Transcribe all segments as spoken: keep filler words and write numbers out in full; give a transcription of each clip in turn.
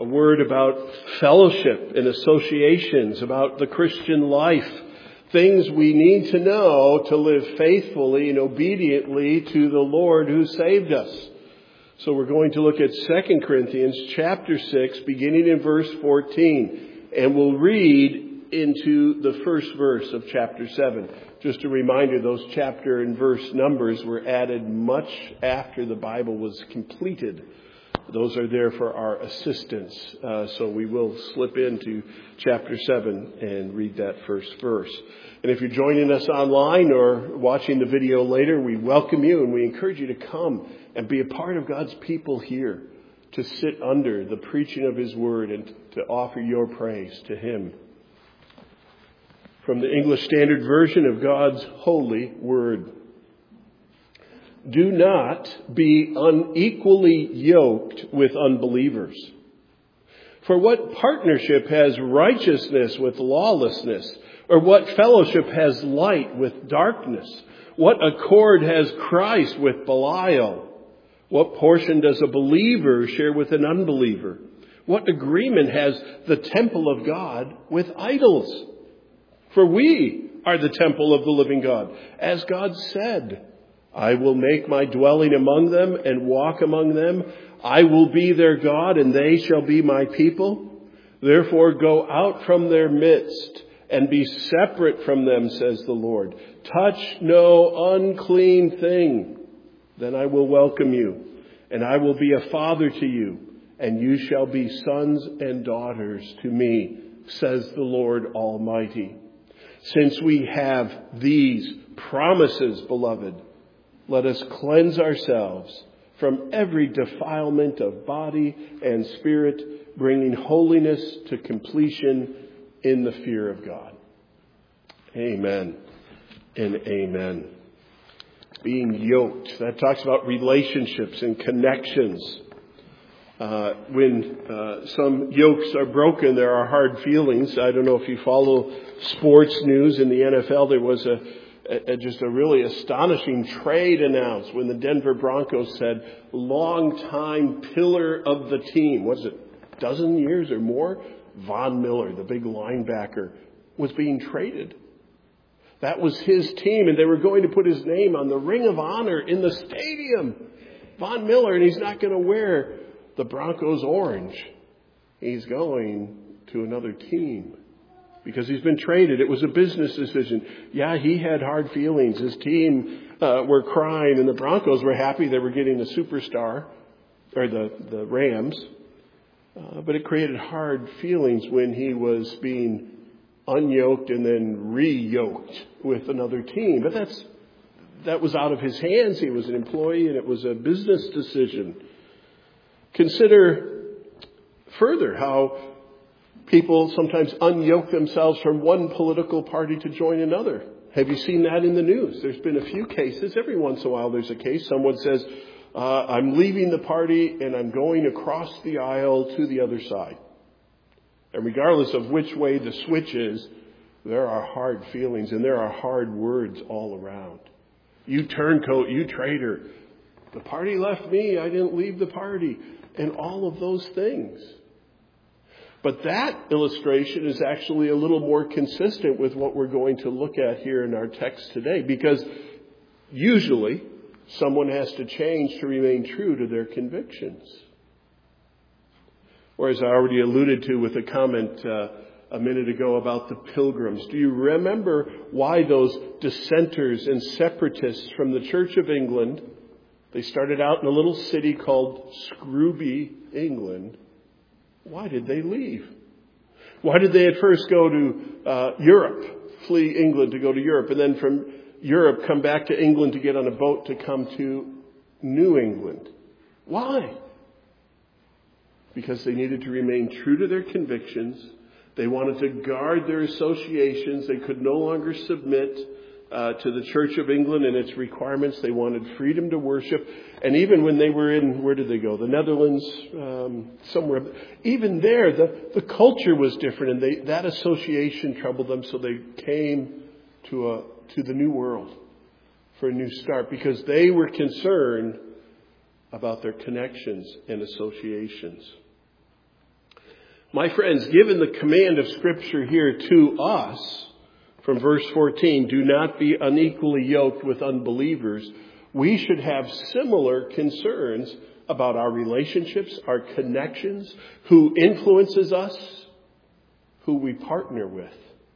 a word about fellowship and associations, about the Christian life, things we need to know to live faithfully and obediently to the Lord who saved us. So we're going to look at Second Corinthians chapter six, beginning in verse fourteen, and we'll read into the first verse of chapter seven. Just a reminder, those chapter and verse numbers were added much after the Bible was completed. Those are there for our assistance. Uh, so we will slip into chapter seven and read that first verse. And if you're joining us online or watching the video later, we welcome you and we encourage you to come and be a part of God's people here, to sit under the preaching of His Word and to offer your praise to Him. From the English Standard Version of God's holy Word. Do not be unequally yoked with unbelievers. For what partnership has righteousness with lawlessness? Or what fellowship has light with darkness? What accord has Christ with Belial? What portion does a believer share with an unbeliever? What agreement has the temple of God with idols? For we are the temple of the living God. As God said, I will make my dwelling among them and walk among them. I will be their God and they shall be my people. Therefore go out from their midst and be separate from them, says the Lord. Touch no unclean thing. Then I will welcome you, and I will be a father to you, and you shall be sons and daughters to me, says the Lord Almighty. Since we have these promises, beloved, let us cleanse ourselves from every defilement of body and spirit, bringing holiness to completion in the fear of God. Amen and amen. Being yoked, that talks about relationships and connections. Uh, when uh, some yokes are broken, there are hard feelings. I don't know if you follow sports news. In the N F L, there was a, a just a really astonishing trade announced when the Denver Broncos said, longtime pillar of the team, what is it, dozen years or more? Von Miller, the big linebacker, was being traded. That was his team, and they were going to put his name on the Ring of Honor in the stadium. Von Miller, and he's not going to wear the Broncos orange. He's going to another team because he's been traded. It was a business decision. Yeah, he had hard feelings. His team uh, were crying, and the Broncos were happy they were getting a superstar, or the, the Rams. Uh, but it created hard feelings when he was being unyoked and then re-yoked with another team. But that's that was out of his hands. He was an employee, and it was a business decision. Consider further how people sometimes unyoke themselves from one political party to join another. Have you seen that in the news? There's been a few cases. Every once in a while there's a case. Someone says, uh, I'm leaving the party and I'm going across the aisle to the other side. And regardless of which way the switch is, there are hard feelings and there are hard words all around. You turncoat, you traitor. The party left me, I didn't leave the party. And all of those things. But that illustration is actually a little more consistent with what we're going to look at here in our text today. Because usually someone has to change to remain true to their convictions. Or as I already alluded to with a comment uh, a minute ago about the Pilgrims. Do you remember why those dissenters and separatists from the Church of England, they started out in a little city called Scrooby, England. Why did they leave? Why did they at first go to uh, Europe, flee England to go to Europe, and then from Europe come back to England to get on a boat to come to New England? Why? Because they needed to remain true to their convictions. They wanted to guard their associations. They could no longer submit uh, to the Church of England and its requirements. They wanted freedom to worship. And even when they were in, where did they go? The Netherlands, um, somewhere. Even there, the, the culture was different, and they, that association troubled them. So they came to a to the New World for a new start because they were concerned about their connections and associations. My friends, given the command of Scripture here to us, from verse fourteen, do not be unequally yoked with unbelievers, we should have similar concerns about our relationships, our connections, who influences us, who we partner with.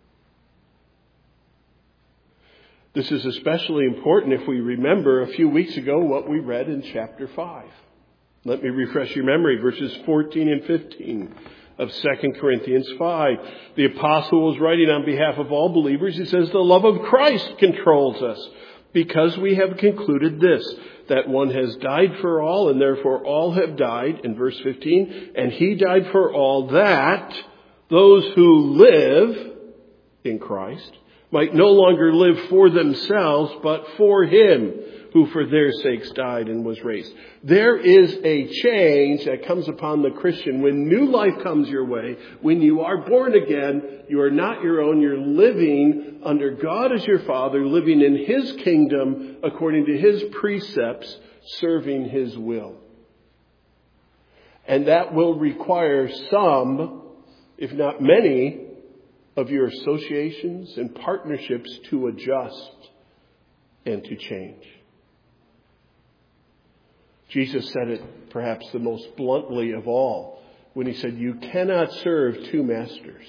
This is especially important if we remember a few weeks ago what we read in chapter five. Let me refresh your memory, verses fourteen and fifteen of Second Corinthians five. The apostle was writing on behalf of all believers. He says, the love of Christ controls us, because we have concluded this, that one has died for all, and therefore all have died, in verse fifteen, and he died for all, that those who live in Christ might no longer live for themselves, but for him who for their sakes died and was raised. There is a change that comes upon the Christian when new life comes your way. When you are born again, you are not your own. You're living under God as your Father, living in his kingdom according to his precepts, serving his will. And that will require some, if not many, of your associations and partnerships to adjust and to change. Jesus said it perhaps the most bluntly of all when he said, you cannot serve two masters.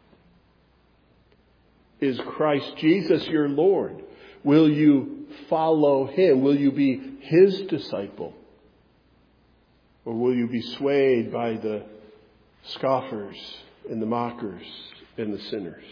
Is Christ Jesus your Lord? Will you follow him? Will you be his disciple? Or will you be swayed by the scoffers and the mockers and the sinners?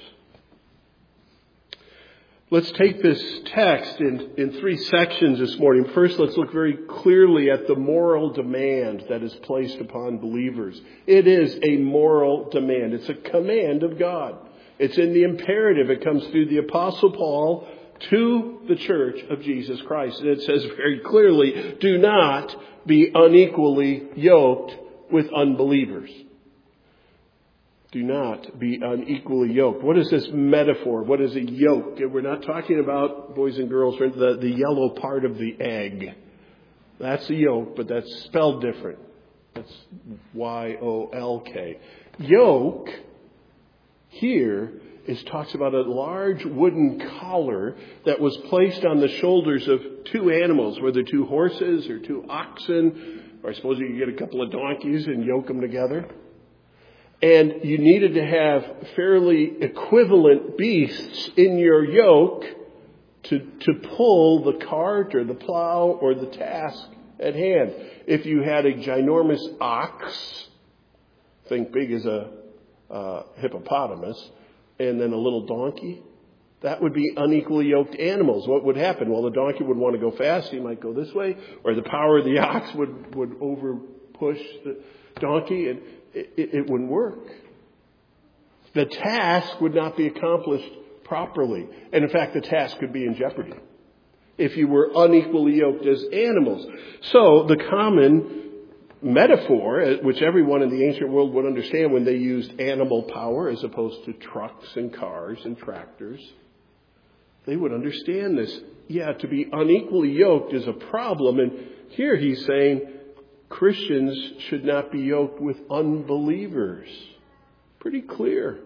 Let's take this text in, in three sections this morning. First, let's look very clearly at the moral demand that is placed upon believers. It is a moral demand. It's a command of God. It's in the imperative. It comes through the Apostle Paul to the church of Jesus Christ. And it says very clearly, do not be unequally yoked with unbelievers. Do not be unequally yoked. What is this metaphor? What is a yoke? We're not talking about, boys and girls, the, the yellow part of the egg. That's a yoke, but that's spelled different. That's Y O L K. Yoke here is talks about a large wooden collar that was placed on the shoulders of two animals, whether two horses or two oxen, or I suppose you could get a couple of donkeys and yoke them together. And you needed to have fairly equivalent beasts in your yoke to, to pull the cart or the plow or the task at hand. If you had a ginormous ox, think big as a uh, hippopotamus, and then a little donkey, that would be unequally yoked animals. What would happen? Well, the donkey would want to go fast. He might go this way, or the power of the ox would, would over push the donkey, and It, it, it wouldn't work. The task would not be accomplished properly. And in fact, the task could be in jeopardy if you were unequally yoked as animals. So the common metaphor, which everyone in the ancient world would understand when they used animal power as opposed to trucks and cars and tractors, they would understand this. Yeah, to be unequally yoked is a problem. And here he's saying, Christians should not be yoked with unbelievers. Pretty clear.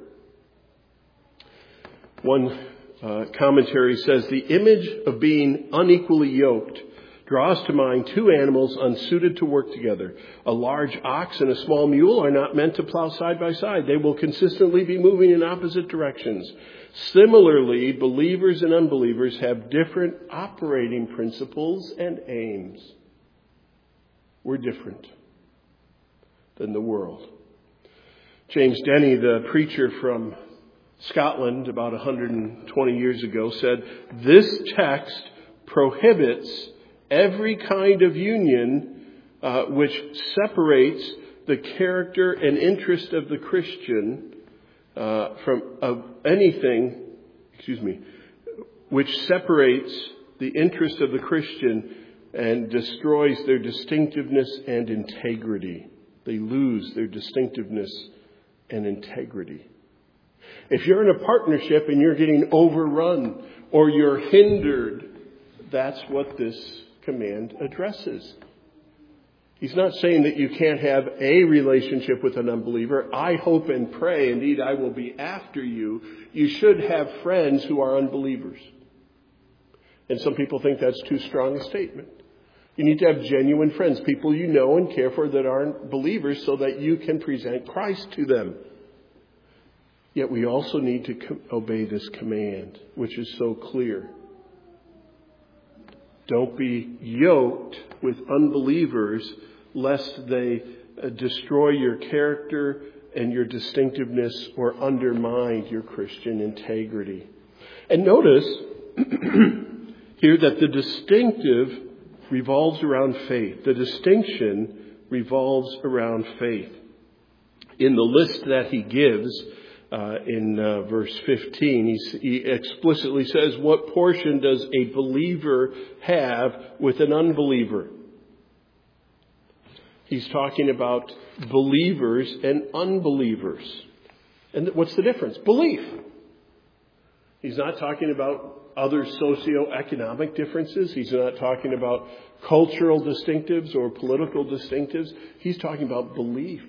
One uh, commentary says, the image of being unequally yoked draws to mind two animals unsuited to work together. A large ox and a small mule are not meant to plow side by side. They will consistently be moving in opposite directions. Similarly, believers and unbelievers have different operating principles and aims. We're different than the world. James Denny, the preacher from Scotland about one hundred twenty years ago, said, this text prohibits every kind of union uh, which separates the character and interest of the Christian uh, from of anything, excuse me, which separates the interest of the Christian and destroys their distinctiveness and integrity. They lose their distinctiveness and integrity. If you're in a partnership and you're getting overrun or you're hindered, that's what this command addresses. He's not saying that you can't have a relationship with an unbeliever. I hope and pray, indeed I will be after you. You should have friends who are unbelievers. And some people think that's too strong a statement. You need to have genuine friends, people you know and care for that aren't believers, so that you can present Christ to them. Yet we also need to co- obey this command, which is so clear. Don't be yoked with unbelievers, lest they uh, destroy your character and your distinctiveness or undermine your Christian integrity. And notice here that the distinctive revolves around faith. The distinction revolves around faith. In the list that he gives uh, in uh, verse fifteen, he, he explicitly says, what portion does a believer have with an unbeliever? He's talking about believers and unbelievers. And what's the difference? Belief. He's not talking about other socioeconomic differences. He's not talking about cultural distinctives or political distinctives. He's talking about belief.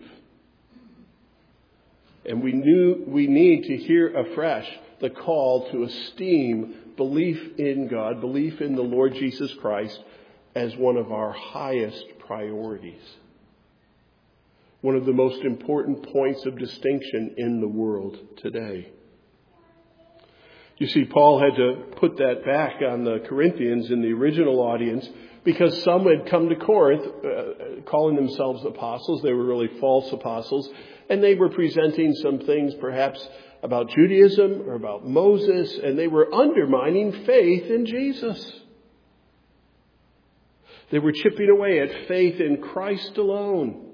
And we knew we need to hear afresh the call to esteem belief in God, belief in the Lord Jesus Christ as one of our highest priorities. One of the most important points of distinction in the world today. You see, Paul had to put that back on the Corinthians in the original audience because some had come to Corinth uh, calling themselves apostles. They were really false apostles. And they were presenting some things perhaps about Judaism or about Moses. And they were undermining faith in Jesus. They were chipping away at faith in Christ alone.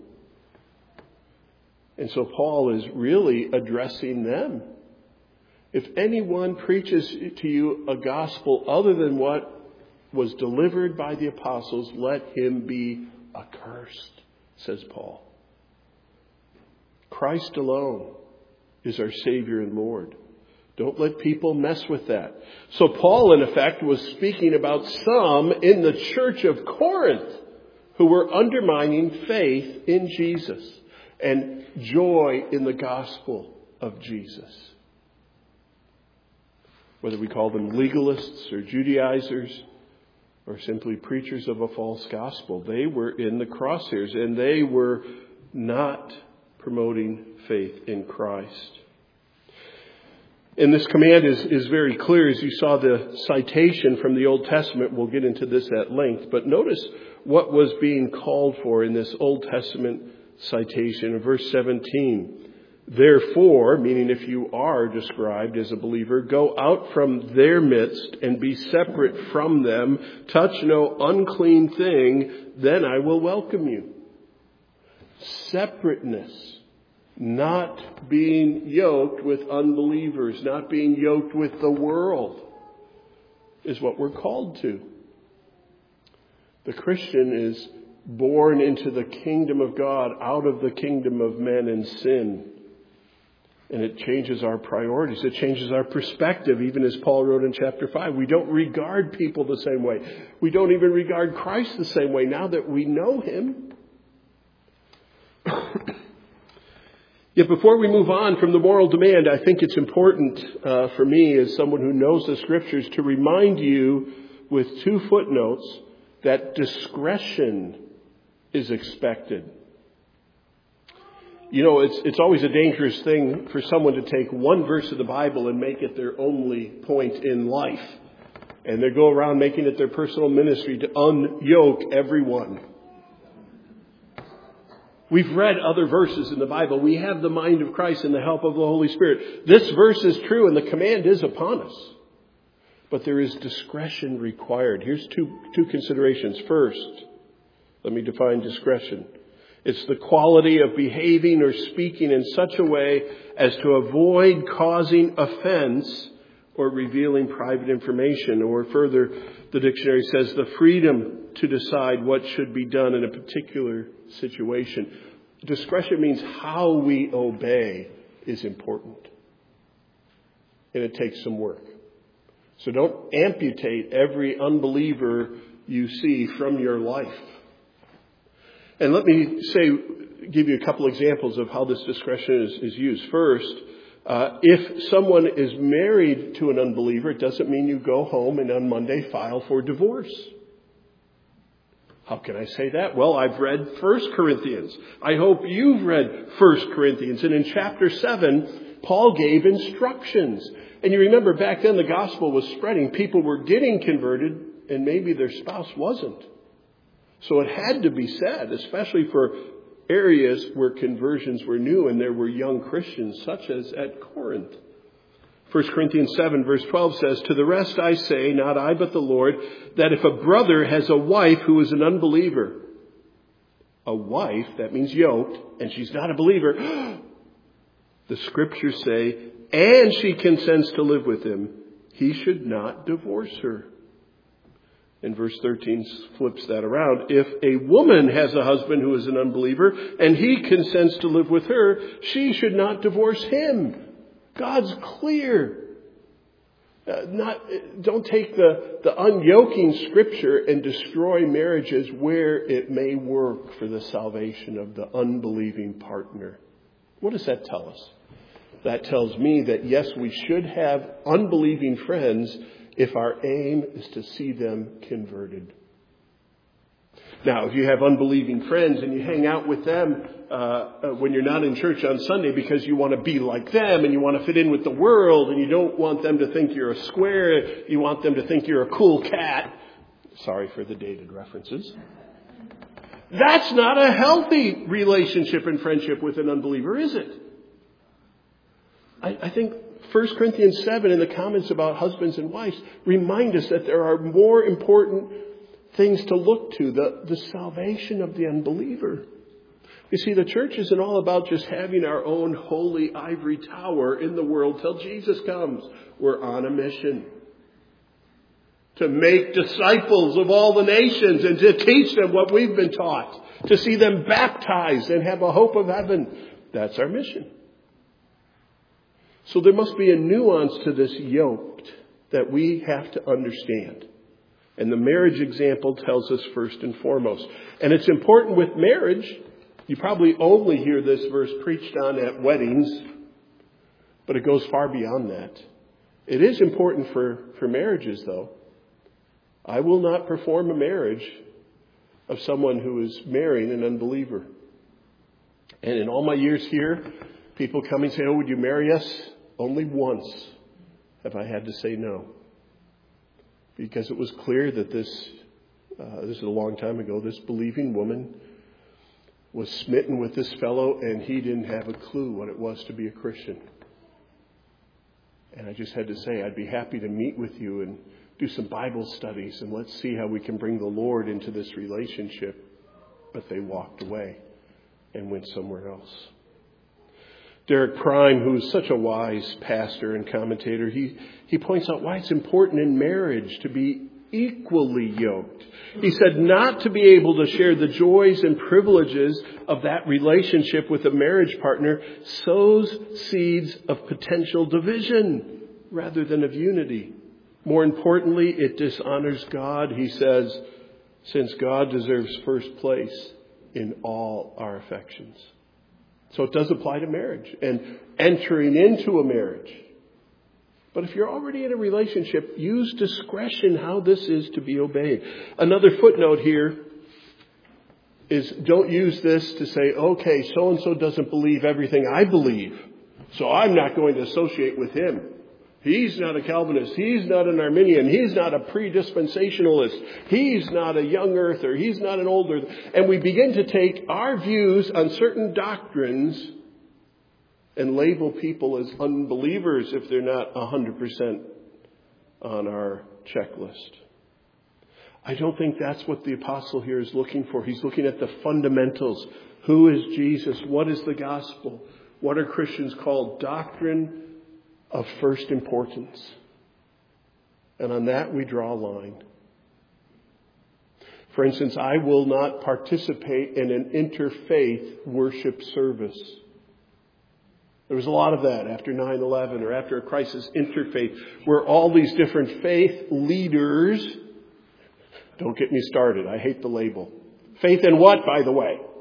And so Paul is really addressing them. If anyone preaches to you a gospel other than what was delivered by the apostles, let him be accursed, says Paul. Christ alone is our Savior and Lord. Don't let people mess with that. So Paul, in effect, was speaking about some in the church of Corinth who were undermining faith in Jesus and joy in the gospel of Jesus. Whether we call them legalists or Judaizers or simply preachers of a false gospel, they were in the crosshairs and they were not promoting faith in Christ. And this command is, is very clear. As you saw the citation from the Old Testament, we'll get into this at length. But notice what was being called for in this Old Testament citation in verse seventeen. Therefore, meaning if you are described as a believer, go out from their midst and be separate from them. Touch no unclean thing, then I will welcome you. Separateness. Not being yoked with unbelievers, not being yoked with the world is what we're called to. The Christian is born into the kingdom of God out of the kingdom of men and sin. And it changes our priorities. It changes our perspective, even as Paul wrote in chapter five. We don't regard people the same way. We don't even regard Christ the same way now that we know him. Yet before we move on from the moral demand, I think it's important uh, for me as someone who knows the Scriptures to remind you with two footnotes that discretion is expected. You know, it's it's always a dangerous thing for someone to take one verse of the Bible and make it their only point in life. And they go around making it their personal ministry to unyoke everyone. We've read other verses in the Bible. We have the mind of Christ and the help of the Holy Spirit. This verse is true and the command is upon us. But there is discretion required. Here's two, two considerations. First, let me define discretion. It's the quality of behaving or speaking in such a way as to avoid causing offense or revealing private information. Or further, the dictionary says the freedom to decide what should be done in a particular situation. Discretion means how we obey is important. And it takes some work. So don't amputate every unbeliever you see from your life. And let me say, give you a couple examples of how this discretion is, is used. First, uh, if someone is married to an unbeliever, it doesn't mean you go home and on Monday file for divorce. How can I say that? Well, I've read First Corinthians. I hope you've read First Corinthians. And in chapter seven, Paul gave instructions. And you remember back then the gospel was spreading. People were getting converted and maybe their spouse wasn't. So it had to be said, especially for areas where conversions were new and there were young Christians, such as at Corinth. First Corinthians seven verse twelve says, "To the rest I say, not I but the Lord, that if a brother has a wife who is an unbeliever," a wife, that means yoked, and she's not a believer, the scriptures say, "and she consents to live with him, he should not divorce her." And verse thirteen flips that around. "If a woman has a husband who is an unbeliever, and he consents to live with her, she should not divorce him." God's clear. Uh, not, don't take the, the unyoking scripture and destroy marriages where it may work for the salvation of the unbelieving partner. What does that tell us? That tells me that yes, we should have unbelieving friends if our aim is to see them converted. Now, if you have unbelieving friends and you hang out with them uh, uh, when you're not in church on Sunday because you want to be like them and you want to fit in with the world and you don't want them to think you're a square, you want them to think you're a cool cat. Sorry for the dated references. That's not a healthy relationship and friendship with an unbeliever, is it? I, I think First Corinthians seven in the comments about husbands and wives remind us that there are more important things to look to, the, the salvation of the unbeliever. You see, the church isn't all about just having our own holy ivory tower in the world till Jesus comes. We're on a mission to make disciples of all the nations and to teach them what we've been taught, to see them baptized and have a hope of heaven. That's our mission. So there must be a nuance to this yoked that we have to understand. And the marriage example tells us first and foremost. And it's important with marriage. You probably only hear this verse preached on at weddings, but it goes far beyond that. It is important for, for marriages, though. I will not perform a marriage of someone who is marrying an unbeliever. And in all my years here, people come and say, "Oh, would you marry us?" Only once have I had to say no. Because it was clear that this, uh, this is a long time ago, this believing woman was smitten with this fellow and he didn't have a clue what it was to be a Christian. And I just had to say, I'd be happy to meet with you and do some Bible studies and let's see how we can bring the Lord into this relationship. But they walked away and went somewhere else. Derek Prime, who is such a wise pastor and commentator, he, he points out why it's important in marriage to be equally yoked. He said not to be able to share the joys and privileges of that relationship with a marriage partner sows seeds of potential division rather than of unity. More importantly, it dishonors God, he says, since God deserves first place in all our affections. So it does apply to marriage and entering into a marriage. But if you're already in a relationship, use discretion how this is to be obeyed. Another footnote here is don't use this to say, okay, so-and-so doesn't believe everything I believe, so I'm not going to associate with him. He's not a Calvinist. He's not an Arminian. He's not a pre-dispensationalist. He's not a young earther. He's not an old earther. And we begin to take our views on certain doctrines and label people as unbelievers if they're not one hundred percent on our checklist. I don't think that's what the apostle here is looking for. He's looking at the fundamentals. Who is Jesus? What is the gospel? What are Christians called? Doctrine of first importance. And on that we draw a line. For instance, I will not participate in an interfaith worship service. There was a lot of that after nine eleven or after a crisis interfaith where all these different faith leaders, don't get me started, I hate the label. Faith in what, by the way?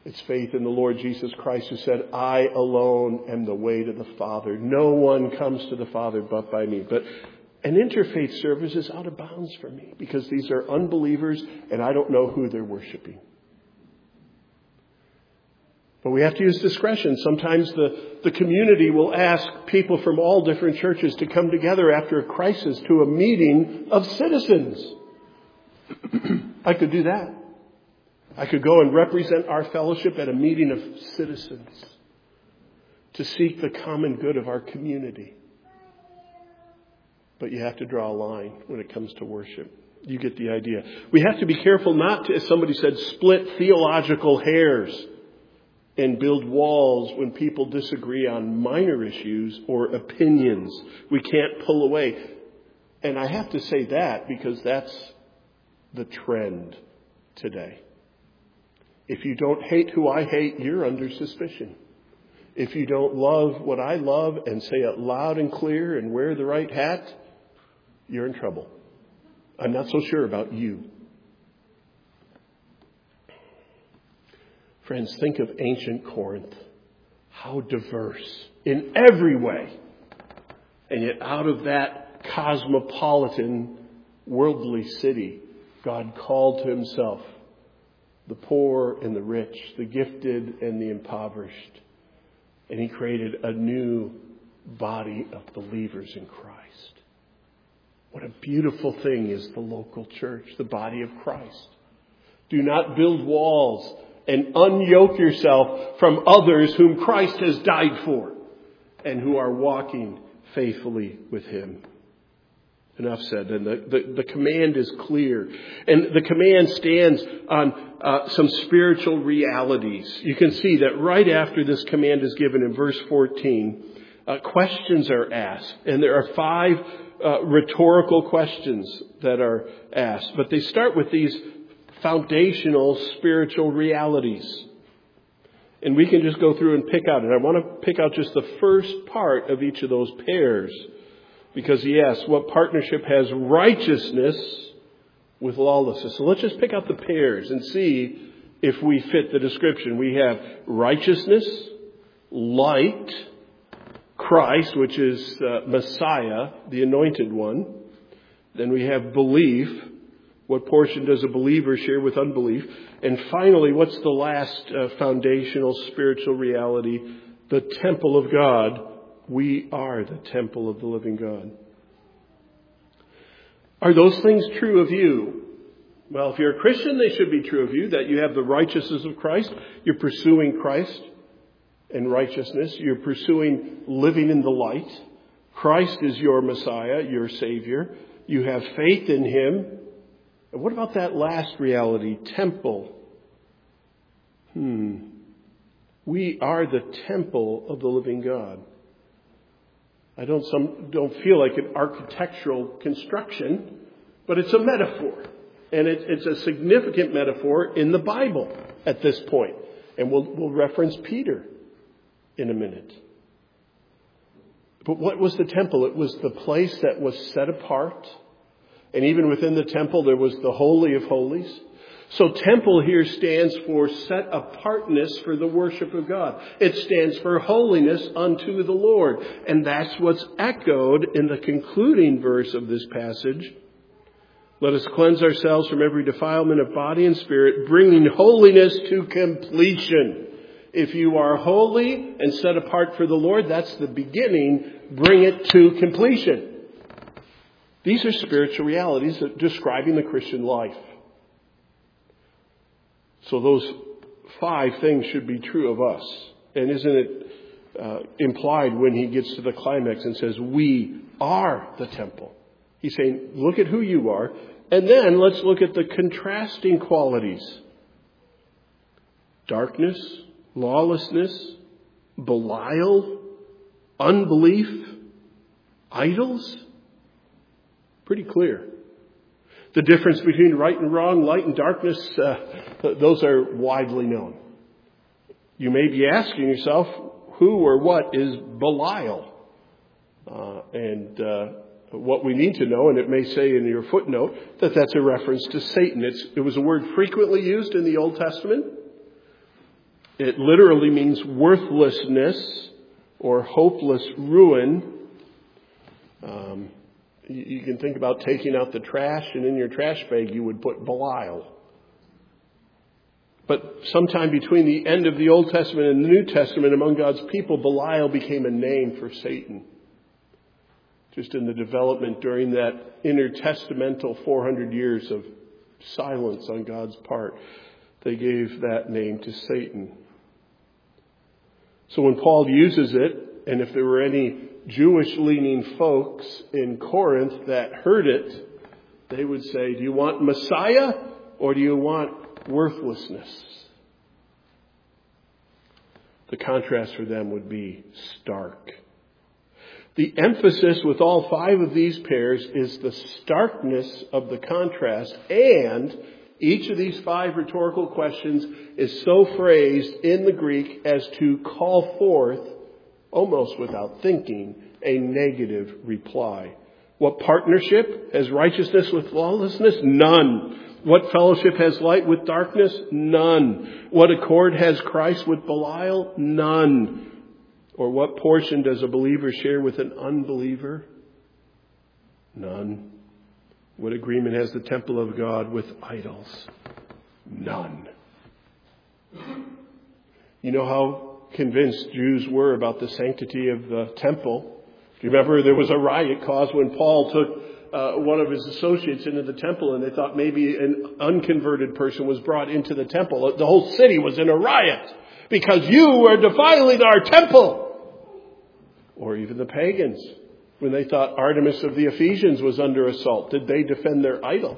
It's faith in the Lord Jesus Christ, who said, I alone am the way to the Father. No one comes to the Father but by me. But an interfaith service is out of bounds for me because these are unbelievers and I don't know who they're worshiping. But we have to use discretion. Sometimes the, the community will ask people from all different churches to come together after a crisis to a meeting of citizens. I could do that. I could go and represent our fellowship at a meeting of citizens to seek the common good of our community. But you have to draw a line when it comes to worship. You get the idea. We have to be careful not to, as somebody said, split theological hairs and build walls when people disagree on minor issues or opinions. We can't pull away. And I have to say that because that's the trend today. If you don't hate who I hate, you're under suspicion. If you don't love what I love and say it loud and clear and wear the right hat, you're in trouble. I'm not so sure about you. Friends, think of ancient Corinth. How diverse in every way. And yet out of that cosmopolitan, worldly city, God called to himself the poor and the rich, the gifted and the impoverished. And he created a new body of believers in Christ. What a beautiful thing is the local church, the body of Christ. Do not build walls and unyoke yourself from others whom Christ has died for and who are walking faithfully with him. Enough said. And the, the, the command is clear. And the command stands on uh, some spiritual realities. You can see that right after this command is given in verse fourteen, uh, questions are asked. And there are five uh, rhetorical questions that are asked. But they start with these foundational spiritual realities. And we can just go through and pick out. And I want to pick out just the first part of each of those pairs. Because he asks, what partnership has righteousness with lawlessness? So let's just pick out the pairs and see if we fit the description. We have righteousness, light, Christ, which is uh, Messiah, the anointed one. Then we have belief. What portion does a believer share with unbelief? And finally, what's the last uh, foundational spiritual reality? The temple of God. We are the temple of the living God. Are those things true of you? Well, if you're a Christian, they should be true of you, that you have the righteousness of Christ. You're pursuing Christ and righteousness. You're pursuing living in the light. Christ is your Messiah, your Savior. You have faith in him. And what about that last reality, temple? Hmm. We are the temple of the living God. I don't some don't feel like an architectural construction, but it's a metaphor. And it, it's a significant metaphor in the Bible at this point. And we'll, we'll reference Peter in a minute. But what was the temple? It was the place that was set apart. And even within the temple, there was the Holy of Holies. So temple here stands for set apartness for the worship of God. It stands for holiness unto the Lord. And that's what's echoed in the concluding verse of this passage. Let us cleanse ourselves from every defilement of body and spirit, bringing holiness to completion. If you are holy and set apart for the Lord, that's the beginning. Bring it to completion. These are spiritual realities describing the Christian life. So those five things should be true of us. And isn't it uh, implied when he gets to the climax and says, we are the temple? He's saying, look at who you are. And then let's look at the contrasting qualities. Darkness, lawlessness, Belial, unbelief, idols. Pretty clear. The difference between right and wrong, light and darkness, uh, those are widely known. You may be asking yourself, who or what is Belial? Uh, and uh, what we need to know, and it may say in your footnote, that that's a reference to Satan. It's, it was a word frequently used in the Old Testament. It literally means worthlessness or hopeless ruin. Um, you, you can think about taking out the trash, and in your trash bag you would put Belial. But sometime between the end of the Old Testament and the New Testament among God's people, Belial became a name for Satan. Just in the development during that intertestamental four hundred years of silence on God's part, they gave that name to Satan. So when Paul uses it, and if there were any Jewish-leaning folks in Corinth that heard it, they would say, do you want Messiah or do you want worthlessness? The contrast for them would be stark. The emphasis with all five of these pairs is the starkness of the contrast, and each of these five rhetorical questions is so phrased in the Greek as to call forth, almost without thinking, a negative reply. What partnership has righteousness with lawlessness? None. What fellowship has light with darkness? None. What accord has Christ with Belial? None. Or what portion does a believer share with an unbeliever? None. What agreement has the temple of God with idols? None. You know how convinced Jews were about the sanctity of the temple? Do you remember there was a riot caused when Paul took uh, one of his associates into the temple, and they thought maybe an unconverted person was brought into the temple. The whole city was in a riot because you are defiling our temple. Or even the pagans, when they thought Artemis of the Ephesians was under assault, did they defend their idol?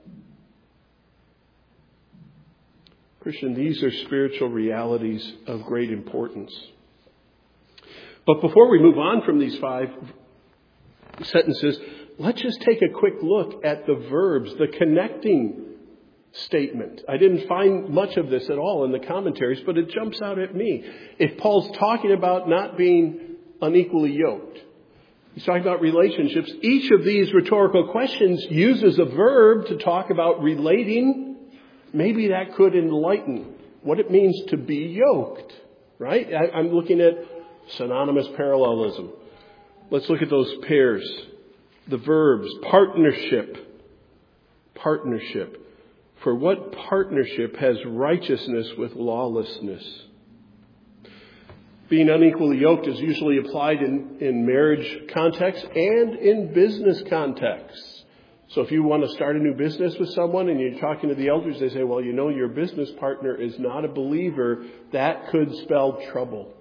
Christian, these are spiritual realities of great importance. But before we move on from these five sentences, let's just take a quick look at the verbs, the connecting statement. I didn't find much of this at all in the commentaries, but it jumps out at me. If Paul's talking about not being unequally yoked, he's talking about relationships. Each of these rhetorical questions uses a verb to talk about relating. Maybe that could enlighten what it means to be yoked, right? I, I'm looking at synonymous parallelism. Let's look at those pairs. The verbs, partnership, partnership. For what partnership has righteousness with lawlessness? Being unequally yoked is usually applied in, in marriage context and in business context. So if you want to start a new business with someone and you're talking to the elders, they say, well, you know, your business partner is not a believer. That could spell trouble.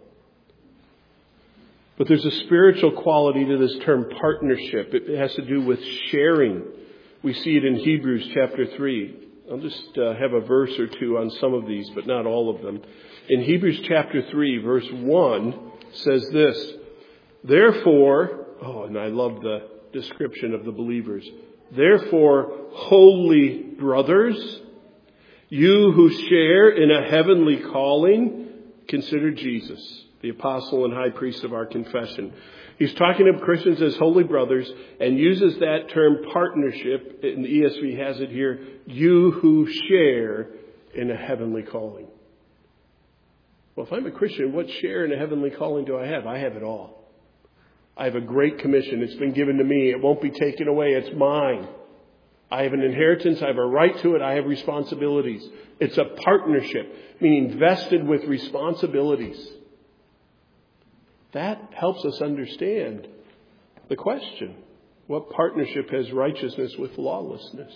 But there's a spiritual quality to this term partnership. It has to do with sharing. We see it in Hebrews chapter three. I'll just uh, have a verse or two on some of these, but not all of them. In Hebrews chapter three, verse one says this, therefore, oh, and I love the description of the believers. Therefore, holy brothers, you who share in a heavenly calling, consider Jesus, the apostle and high priest of our confession. He's talking of Christians as holy brothers and uses that term partnership, and the E S V has it here, you who share in a heavenly calling. Well, if I'm a Christian, what share in a heavenly calling do I have? I have it all. I have a great commission. It's been given to me. It won't be taken away. It's mine. I have an inheritance. I have a right to it. I have responsibilities. It's a partnership, meaning vested with responsibilities. That helps us understand the question. What partnership has righteousness with lawlessness?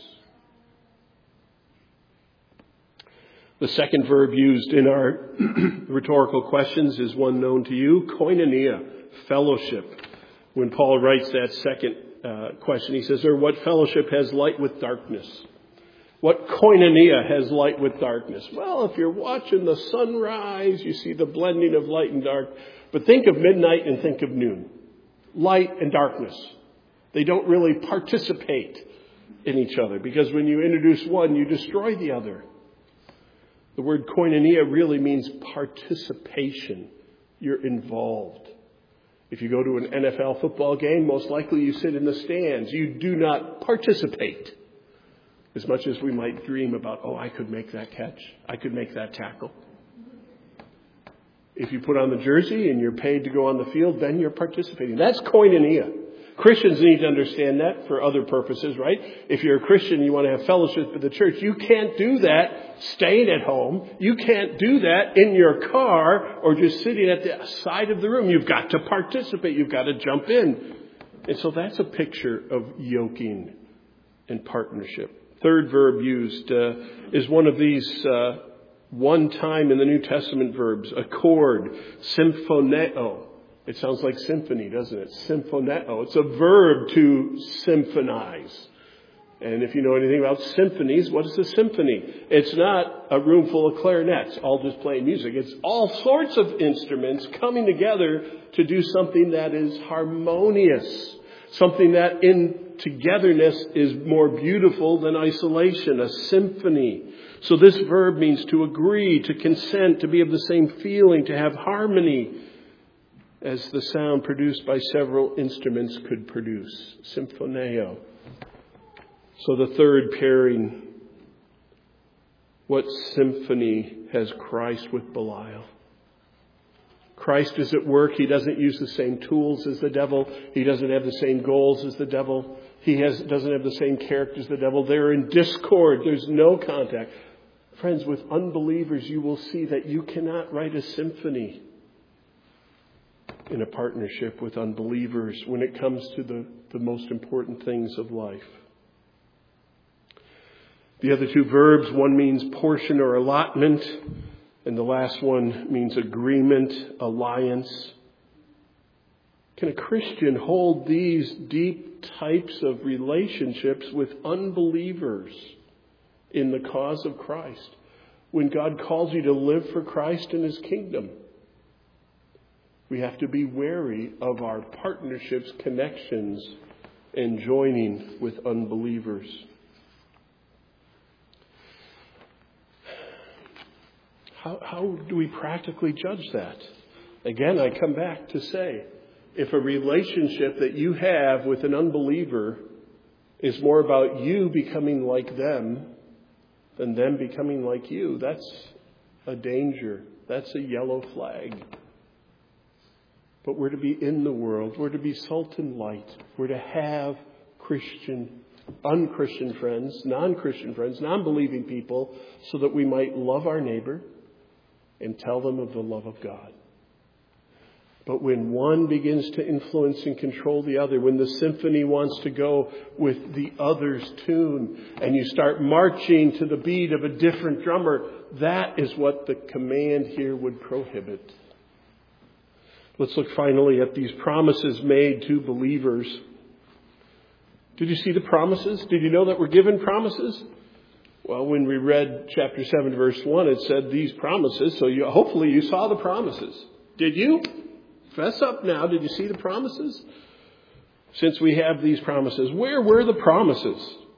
The second verb used in our rhetorical questions is one known to you, koinonia, fellowship. When Paul writes that second uh, question, he says, or what fellowship has light with darkness? What koinonia has light with darkness? Well, if you're watching the sunrise, you see the blending of light and dark. But think of midnight and think of noon. Light and darkness. They don't really participate in each other because when you introduce one, you destroy the other. The word koinonia really means participation. You're involved. If you go to an N F L football game, most likely you sit in the stands. You do not participate. As much as we might dream about, oh, I could make that catch. I could make that tackle. If you put on the jersey and you're paid to go on the field, then you're participating. That's koinonia. Christians need to understand that for other purposes, right? If you're a Christian and you want to have fellowship with the church, you can't do that staying at home. You can't do that in your car or just sitting at the side of the room. You've got to participate. You've got to jump in. And so that's a picture of yoking and partnership. Third verb used uh, is one of these uh, one time in the New Testament verbs, accord, symphoneo. It sounds like symphony, doesn't it? Symphoneo. It's a verb to symphonize. And if you know anything about symphonies, what is a symphony? It's not a room full of clarinets, all just playing music. It's all sorts of instruments coming together to do something that is harmonious. Something that in togetherness is more beautiful than isolation, a symphony. So this verb means to agree, to consent, to be of the same feeling, to have harmony, as the sound produced by several instruments could produce. Symphoneo. So the third pairing, what symphony has Christ with Belial? Christ is at work. He doesn't use the same tools as the devil. He doesn't have the same goals as the devil. He has, doesn't have the same character as the devil. They're in discord. There's no contact. Friends, with unbelievers, you will see that you cannot write a symphony in a partnership with unbelievers when it comes to the, the most important things of life. The other two verbs, one means portion or allotment, and the last one means agreement, alliance. Can a Christian hold these deep types of relationships with unbelievers in the cause of Christ when God calls you to live for Christ and His kingdom? We have to be wary of our partnerships, connections, and joining with unbelievers. How, how do we practically judge that? Again, I come back to say, if a relationship that you have with an unbeliever is more about you becoming like them than them becoming like you, that's a danger. That's a yellow flag. But we're to be in the world. We're to be salt and light. We're to have Christian, unchristian friends, non-Christian friends, non-believing people, so that we might love our neighbor and tell them of the love of God. But when one begins to influence and control the other, when the symphony wants to go with the other's tune, and you start marching to the beat of a different drummer, that is what the command here would prohibit. Let's look finally at these promises made to believers. Did you see the promises? Did you know that we're given promises? Well, when we read chapter seven, verse one, it said these promises. So you, hopefully you saw the promises. Did you? Fess up now. Did you see the promises? Since we have these promises, where were the promises?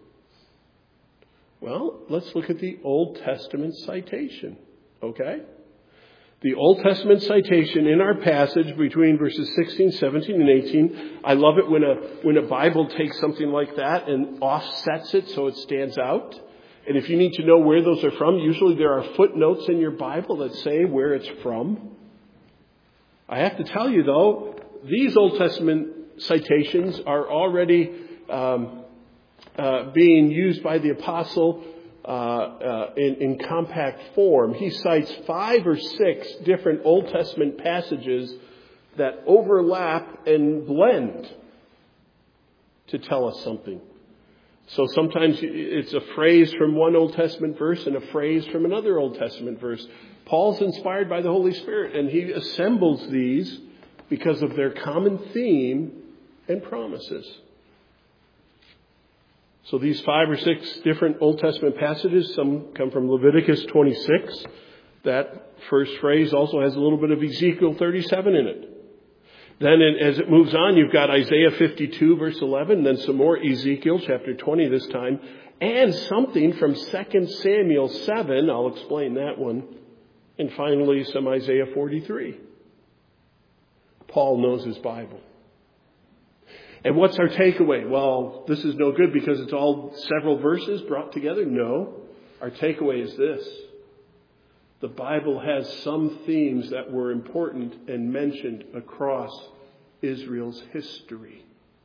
Well, let's look at the Old Testament citation. Okay? The Old Testament citation in our passage between verses sixteen, seventeen, and eighteen. I love it when a when a Bible takes something like that and offsets it so it stands out. And if you need to know where those are from, usually there are footnotes in your Bible that say where it's from. I have to tell you, though, these Old Testament citations are already um, uh, being used by the apostle uh, uh, in, in compact form. He cites five or six different Old Testament passages that overlap and blend to tell us something. So sometimes it's a phrase from one Old Testament verse and a phrase from another Old Testament verse. Paul's inspired by the Holy Spirit, and he assembles these because of their common theme and promises. So these five or six different Old Testament passages, some come from Leviticus twenty-six. That first phrase also has a little bit of Ezekiel thirty-seven in it. Then as it moves on, you've got Isaiah fifty-two, verse eleven, then some more Ezekiel, chapter twenty this time, and something from Second Samuel seven. I'll explain that one. And finally, some Isaiah forty-three. Paul knows his Bible. And what's our takeaway? Well, this is no good because it's all several verses brought together. No. Our takeaway is this. The Bible has some themes that were important and mentioned across Israel's history.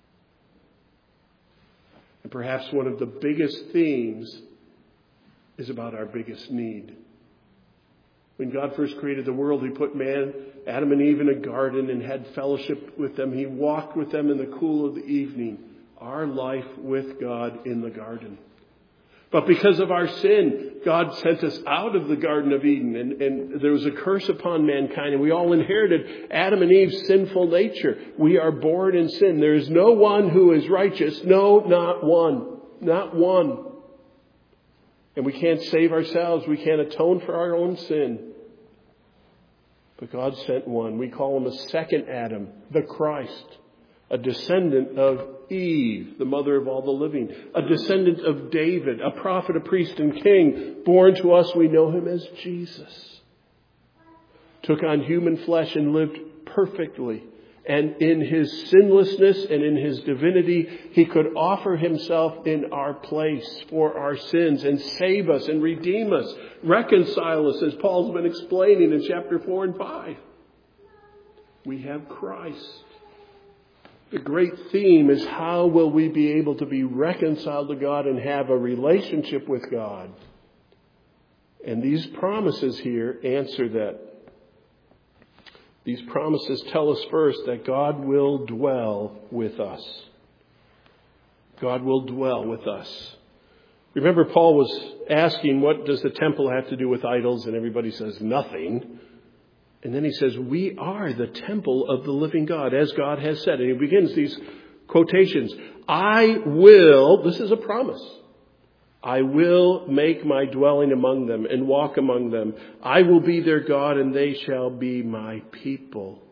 And perhaps one of the biggest themes is about our biggest need. When God first created the world, He put man, Adam and Eve, in a garden and had fellowship with them. He walked with them in the cool of the evening. Our life with God in the garden. But because of our sin, God sent us out of the Garden of Eden, and, and there was a curse upon mankind, and we all inherited Adam and Eve's sinful nature. We are born in sin. There is no one who is righteous. No, not one. Not one. And we can't save ourselves. We can't atone for our own sin. But God sent one. We call him a second Adam, the Christ. A descendant of Eve, the mother of all the living. A descendant of David, a prophet, a priest, and king. Born to us, we know him as Jesus. Took on human flesh and lived perfectly. And in his sinlessness and in his divinity, he could offer himself in our place for our sins and save us and redeem us. Reconcile us, as Paul's been explaining in chapter four and five. We have Christ. The great theme is, how will we be able to be reconciled to God and have a relationship with God? And these promises here answer that. These promises tell us first that God will dwell with us. God will dwell with us. Remember, Paul was asking, what does the temple have to do with idols? And everybody says nothing. And then he says, we are the temple of the living God, as God has said. And he begins these quotations. I will, this is a promise. I will make my dwelling among them and walk among them. I will be their God and they shall be my people.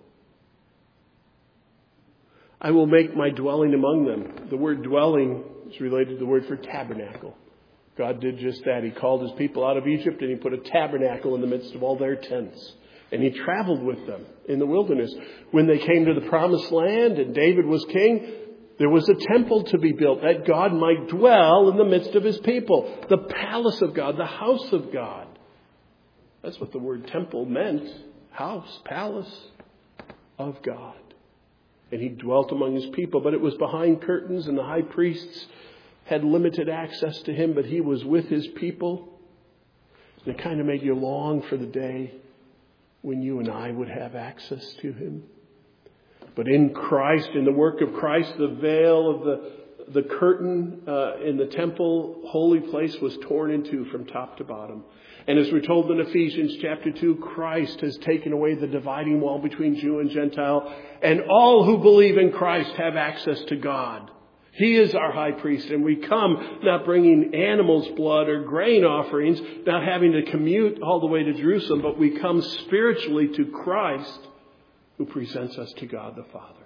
I will make my dwelling among them. The word dwelling is related to the word for tabernacle. God did just that. He called his people out of Egypt and he put a tabernacle in the midst of all their tents. And he traveled with them in the wilderness. When they came to the promised land and David was king, there was a temple to be built that God might dwell in the midst of his people. The palace of God, the house of God. That's what the word temple meant. House, palace of God. And he dwelt among his people, but it was behind curtains, and the high priests had limited access to him, but he was with his people. And it kind of made you long for the day when you and I would have access to him. But in Christ, in the work of Christ, the veil of the, the curtain uh, in the temple, holy place, was torn in two from top to bottom. And as we're told in Ephesians chapter two, Christ has taken away the dividing wall between Jew and Gentile. And all who believe in Christ have access to God. He is our high priest, and we come not bringing animal's blood or grain offerings, not having to commute all the way to Jerusalem, but we come spiritually to Christ, who presents us to God the Father.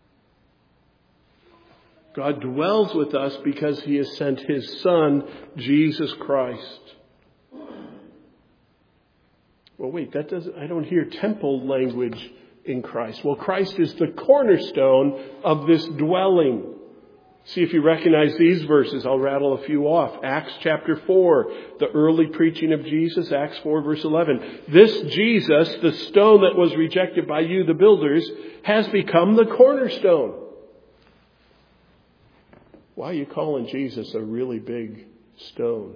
God dwells with us because he has sent his Son, Jesus Christ. Well, wait, that doesn't, I don't hear temple language in Christ. Well, Christ is the cornerstone of this dwelling. See if you recognize these verses. I'll rattle a few off. Acts chapter four, the early preaching of Jesus. Acts four verse eleven. This Jesus, the stone that was rejected by you, the builders, has become the cornerstone. Why are you calling Jesus a really big stone?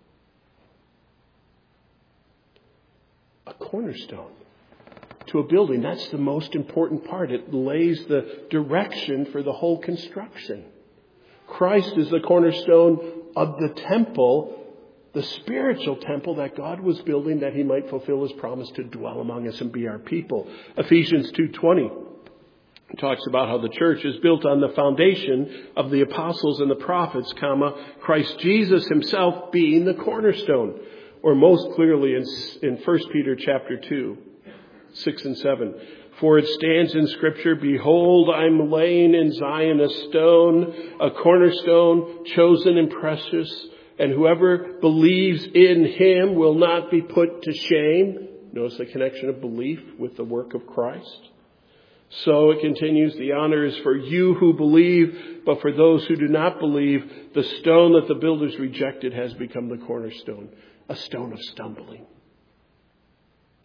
A cornerstone to a building. That's the most important part. It lays the direction for the whole construction. Christ is the cornerstone of the temple, the spiritual temple that God was building that he might fulfill his promise to dwell among us and be our people. Ephesians two twenty talks about how the church is built on the foundation of the apostles and the prophets, comma, Christ Jesus himself being the cornerstone. Or most clearly in, in First Peter chapter two, six and seven. For it stands in Scripture, behold, I'm laying in Zion a stone, a cornerstone, chosen and precious, and whoever believes in him will not be put to shame. Notice the connection of belief with the work of Christ. So it continues, the honor is for you who believe, but for those who do not believe, the stone that the builders rejected has become the cornerstone, a stone of stumbling.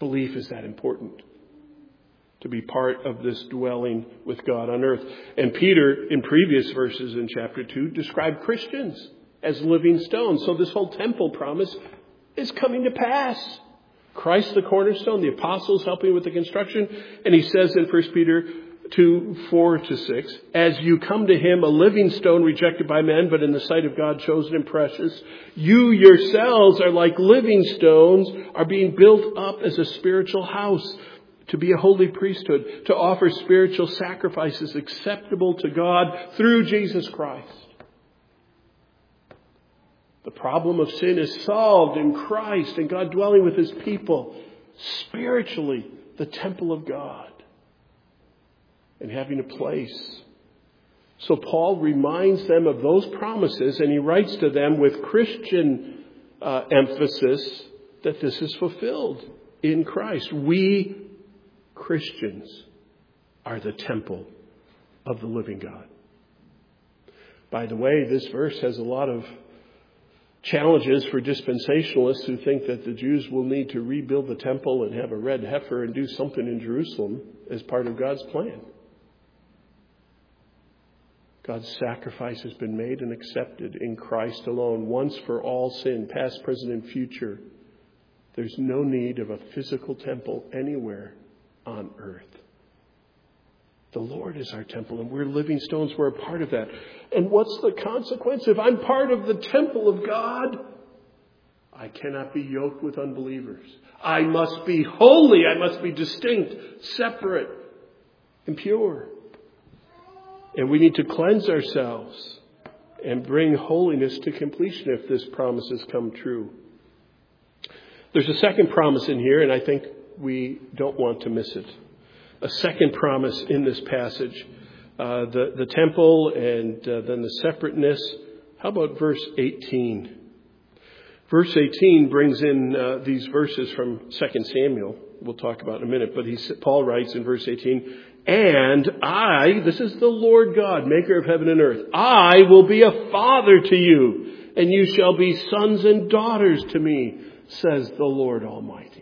Belief is that important, to be part of this dwelling with God on earth. And Peter, in previous verses in chapter two, described Christians as living stones. So this whole temple promise is coming to pass. Christ the cornerstone, the apostles helping with the construction. And he says in First Peter two, four to six, as you come to him, a living stone rejected by men, but in the sight of God chosen and precious, you yourselves are like living stones, are being built up as a spiritual house, to be a holy priesthood, to offer spiritual sacrifices acceptable to God through Jesus Christ. The problem of sin is solved in Christ and God dwelling with his people, spiritually, the temple of God, and having a place. So Paul reminds them of those promises, and he writes to them with Christian uh, emphasis that this is fulfilled in Christ. We Christians are the temple of the living God. By the way, this verse has a lot of challenges for dispensationalists who think that the Jews will need to rebuild the temple and have a red heifer and do something in Jerusalem as part of God's plan. God's sacrifice has been made and accepted in Christ alone, once for all sin, past, present, and future. There's no need of a physical temple anywhere on earth. The Lord is our temple, and we're living stones. We're a part of that. And what's the consequence? If I'm part of the temple of God, I cannot be yoked with unbelievers. I must be holy. I must be distinct, separate, and pure. And we need to cleanse ourselves and bring holiness to completion if this promise has come true. There's a second promise in here, and I think we don't want to miss it. A second promise in this passage, uh, the, the temple and uh, then the separateness. How about verse eighteen? Verse eighteen brings in uh, these verses from Second Samuel. We'll talk about in a minute. But he, Paul writes in verse eighteen, and I, this is the Lord God, maker of heaven and earth, I will be a father to you, and you shall be sons and daughters to me, says the Lord Almighty.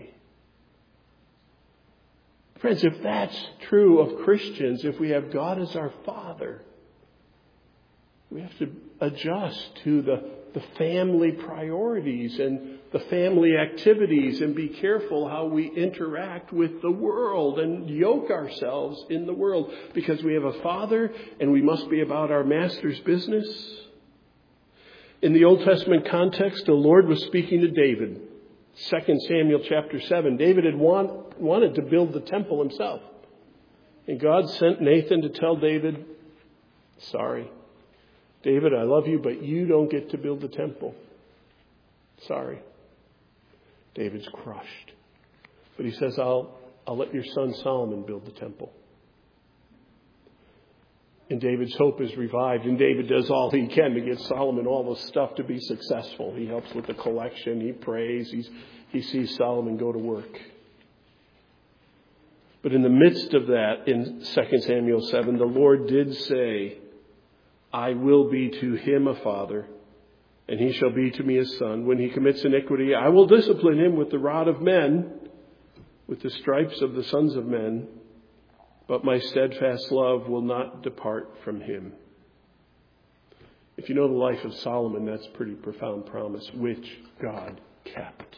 Friends, if that's true of Christians, if we have God as our Father, we have to adjust to the, the family priorities and the family activities and be careful how we interact with the world and yoke ourselves in the world, because we have a Father and we must be about our Master's business. In the Old Testament context, the Lord was speaking to David. Second Samuel chapter seven. David had want, wanted to build the temple himself. And God sent Nathan to tell David, sorry, David, I love you, but you don't get to build the temple. Sorry. David's crushed. But he says, I'll, I'll let your son Solomon build the temple. And David's hope is revived. And David does all he can to get Solomon all the stuff to be successful. He helps with the collection. He prays. He's, he sees Solomon go to work. But in the midst of that, in Second Samuel seven, the Lord did say, I will be to him a father, and he shall be to me a son. When he commits iniquity, I will discipline him with the rod of men, with the stripes of the sons of men. But my steadfast love will not depart from him. If you know the life of Solomon, that's a pretty profound promise, which God kept.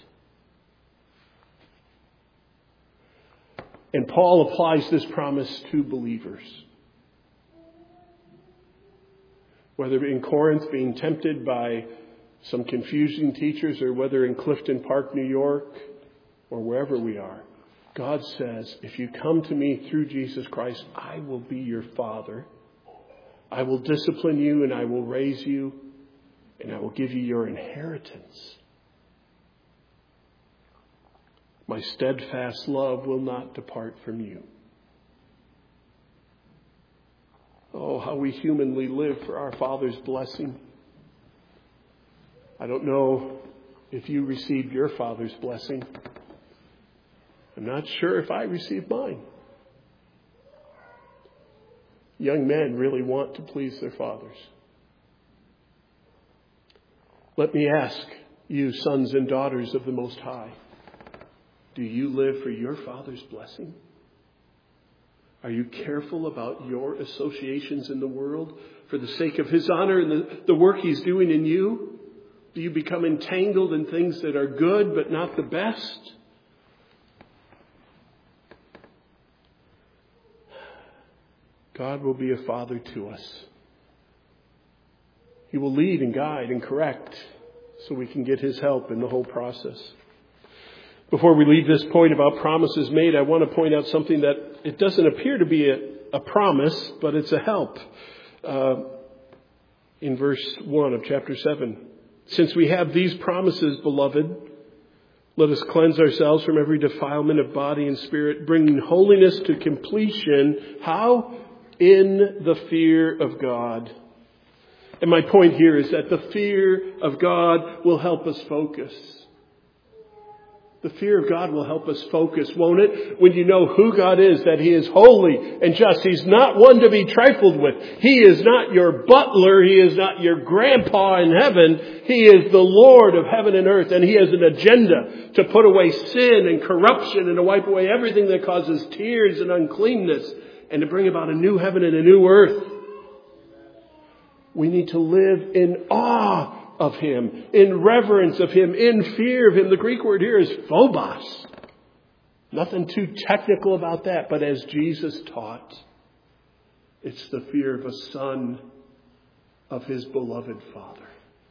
And Paul applies this promise to believers. Whether in Corinth being tempted by some confusing teachers, or whether in Clifton Park, New York, or wherever we are, God says, if you come to me through Jesus Christ, I will be your father. I will discipline you and I will raise you and I will give you your inheritance. My steadfast love will not depart from you. Oh, how we humanly live for our Father's blessing. I don't know if you received your Father's blessing. I'm not sure if I received mine. Young men really want to please their fathers. Let me ask you, sons and daughters of the Most High, Do you live for your Father's blessing? Are you careful about your associations in the world for the sake of His honor and the, the work He's doing in you? Do you become entangled in things that are good but not the best? God will be a Father to us. He will lead and guide and correct so we can get His help in the whole process. Before we leave this point about promises made, I want to point out something that it doesn't appear to be a, a promise, but it's a help. Uh, in verse one of chapter seven. Since we have these promises, beloved, let us cleanse ourselves from every defilement of body and spirit, bringing holiness to completion. How? In the fear of God. And my point here is that the fear of God will help us focus. The fear of God will help us focus, won't it? When you know who God is, that He is holy and just. He's not one to be trifled with. He is not your butler. He is not your grandpa in heaven. He is the Lord of heaven and earth. And He has an agenda to put away sin and corruption and to wipe away everything that causes tears and uncleanness and to bring about a new heaven and a new earth. We need to live in awe of Him, in reverence of Him, in fear of Him. The Greek word here is phobos. Nothing too technical about that, but as Jesus taught, it's the fear of a son of His beloved Father.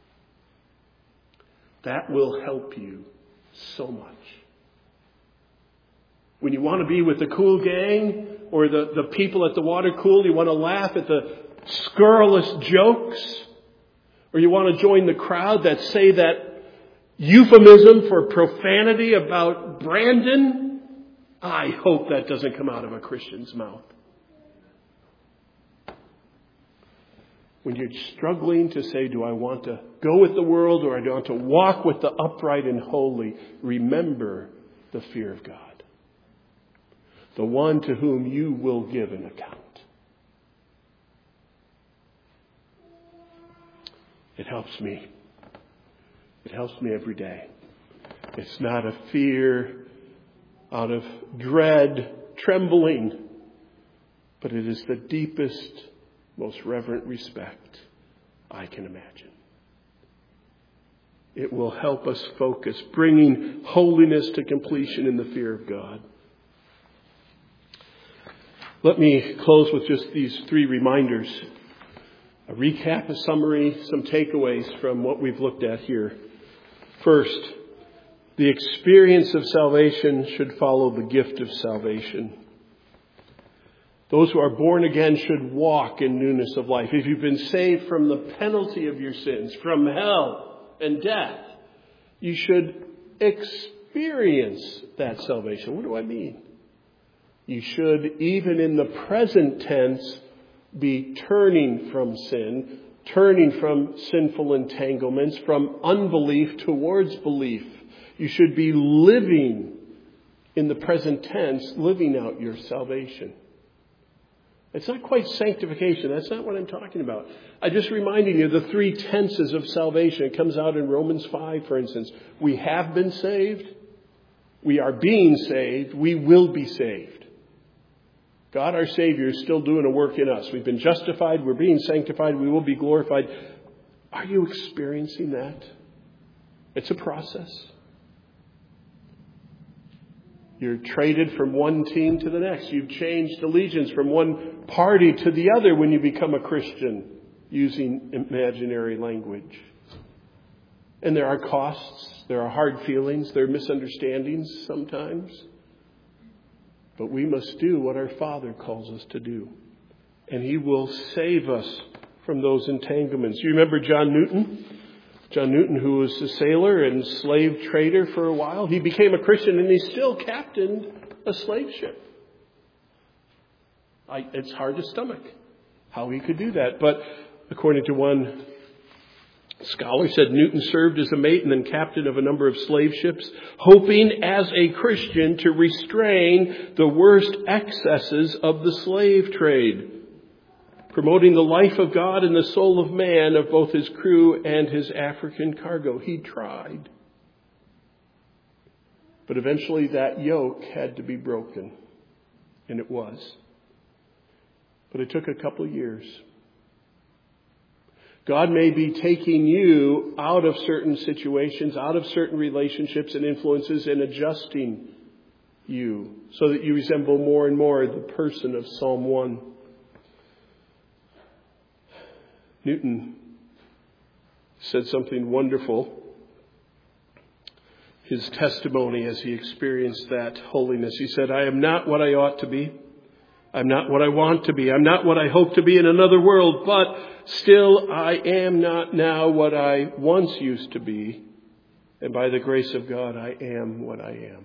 That will help you so much. When you want to be with the cool gang or the, the people at the water cool, you want to laugh at the scurrilous jokes, or you want to join the crowd that say that euphemism for profanity about Brandon, I hope that doesn't come out of a Christian's mouth. When you're struggling to say, do I want to go with the world or do I want to walk with the upright and holy? Remember the fear of God. The one to whom you will give an account. It helps me. It helps me every day. It's not a fear out of dread, trembling, but it is the deepest, most reverent respect I can imagine. It will help us focus, bringing holiness to completion in the fear of God. Let me close with just these three reminders. A recap, a summary, some takeaways from what we've looked at here. First, the experience of salvation should follow the gift of salvation. Those who are born again should walk in newness of life. If you've been saved from the penalty of your sins, from hell and death, you should experience that salvation. What do I mean? You should, even in the present tense, be turning from sin, turning from sinful entanglements, from unbelief towards belief. You should be living in the present tense, living out your salvation. It's not quite sanctification. That's not what I'm talking about. I'm just reminding you the three tenses of salvation. It comes out in Romans five, for instance. We have been saved. We are being saved. We will be saved. God, our Savior, is still doing a work in us. We've been justified. We're being sanctified. We will be glorified. Are you experiencing that? It's a process. You're traded from one team to the next. You've changed allegiance from one party to the other when you become a Christian, using imaginary language. And there are costs. There are hard feelings. There are misunderstandings sometimes. But we must do what our Father calls us to do. And He will save us from those entanglements. You remember John Newton? John Newton, who was a sailor and slave trader for a while. He became a Christian and he still captained a slave ship. I, it's hard to stomach how he could do that. But according to one scholar, said Newton served as a mate and then captain of a number of slave ships, hoping as a Christian to restrain the worst excesses of the slave trade, promoting the life of God and the soul of man of both his crew and his African cargo. He tried. But eventually that yoke had to be broken. And it was. But it took a couple of years. God may be taking you out of certain situations, out of certain relationships and influences, and adjusting you so that you resemble more and more the person of Psalm one. Newton said something wonderful. His testimony as he experienced that holiness. He said, I am not what I ought to be. I'm not what I want to be. I'm not what I hope to be in another world, but still I am not now what I once used to be. And by the grace of God, I am what I am.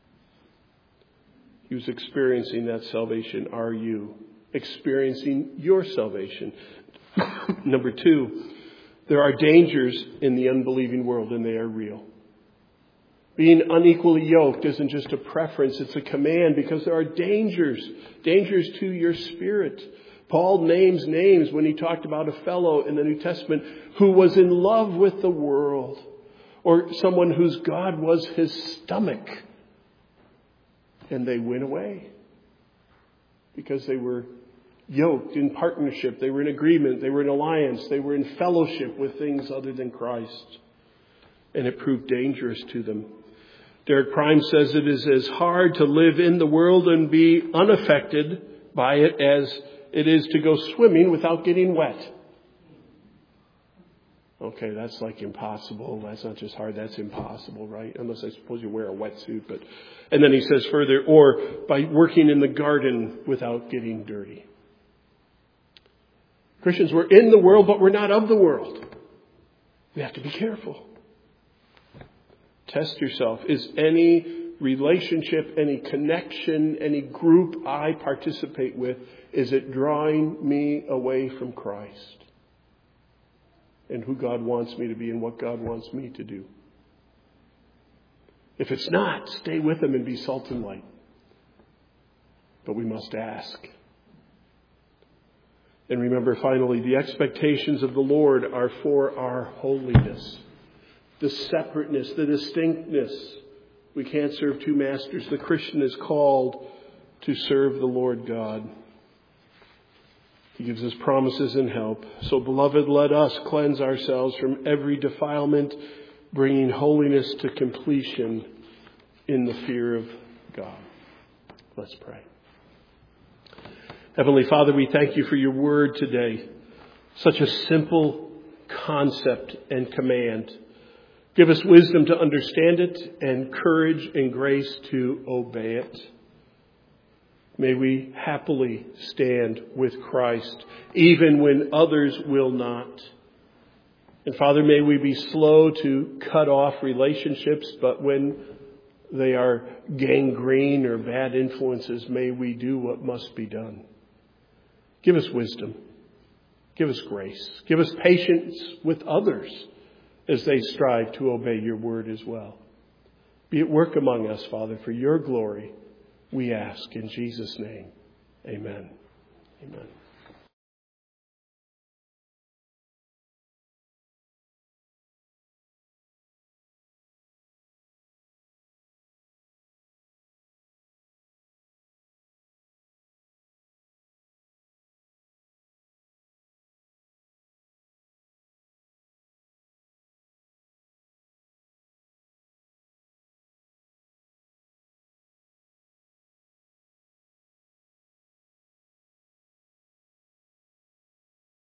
He was experiencing that salvation. Are you experiencing your salvation? Number two, there are dangers in the unbelieving world, and they are real. Being unequally yoked isn't just a preference, it's a command, because there are dangers, dangers to your spirit. Paul names names when he talked about a fellow in the New Testament who was in love with the world, or someone whose God was his stomach. And they went away because they were yoked in partnership. They were in agreement. They were in alliance. They were in fellowship with things other than Christ. And it proved dangerous to them. Derek Prime says it is as hard to live in the world and be unaffected by it as it is to go swimming without getting wet. Okay, that's like impossible. That's not just hard, that's impossible, right? Unless I suppose you wear a wetsuit. But and then he says further, or by working in the garden without getting dirty. Christians, we're in the world, but we're not of the world. We have to be careful. Test yourself. Is any relationship, any connection, any group I participate with, is it drawing me away from Christ and who God wants me to be and what God wants me to do? If it's not, stay with them and be salt and light. But we must ask. And remember, finally, the expectations of the Lord are for our holiness. The separateness, the distinctness. We can't serve two masters. The Christian is called to serve the Lord God. He gives us promises and help. So, beloved, let us cleanse ourselves from every defilement, bringing holiness to completion in the fear of God. Let's pray. Heavenly Father, we thank you for your word today. Such a simple concept and command. Give us wisdom to understand it and courage and grace to obey it. May we happily stand with Christ, even when others will not. And Father, may we be slow to cut off relationships, but when they are gangrene or bad influences, may we do what must be done. Give us wisdom. Give us grace. Give us patience with others as they strive to obey your word as well. Be at work among us, Father, for your glory, we ask in Jesus' name. Amen. Amen.